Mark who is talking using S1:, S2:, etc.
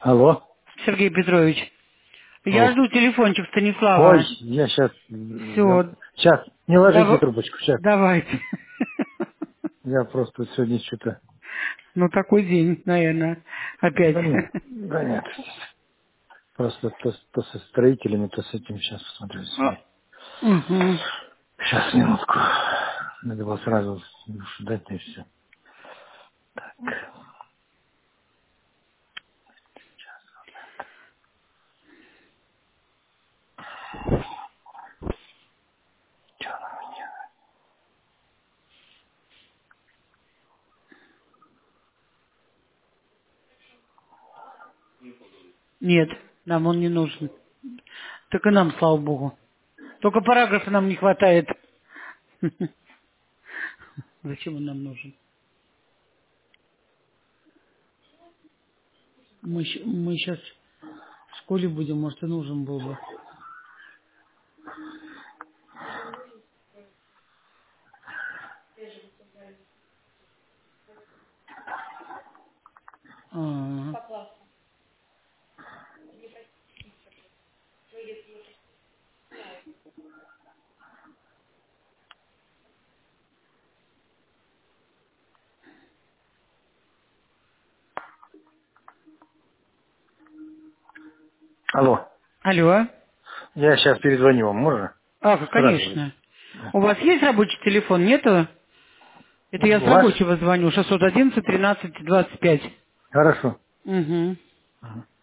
S1: Алло.
S2: Сергей Петрович. Я
S1: О.
S2: жду телефончик
S1: Ой,
S2: Станислава.
S1: я сейчас...
S2: Все,
S1: Сейчас, не ложите трубочку, сейчас.
S2: давайте.
S1: Я просто сегодня что-то...
S2: Ну, такой день, наверное, опять.
S1: Да нет. Просто то со строителями, то с этим сейчас посмотрю сегодня.
S2: Угу.
S1: Сейчас, минутку. Надо было сразу дать и все.
S2: Нет, нам он не нужен. Только нам, слава богу. Только параграфа нам не хватает. Зачем он нам нужен? Мы сейчас в школе будем, может, и нужен был бы. А,
S1: Алло.
S2: Алло.
S1: Я сейчас перезвоню вам, можно?
S2: Ах,
S1: Сразу же.
S2: конечно. У вас есть рабочий телефон, нету? Это я с
S1: Ваш?
S2: рабочего звоню. 611 13 25.
S1: Хорошо.
S2: Угу.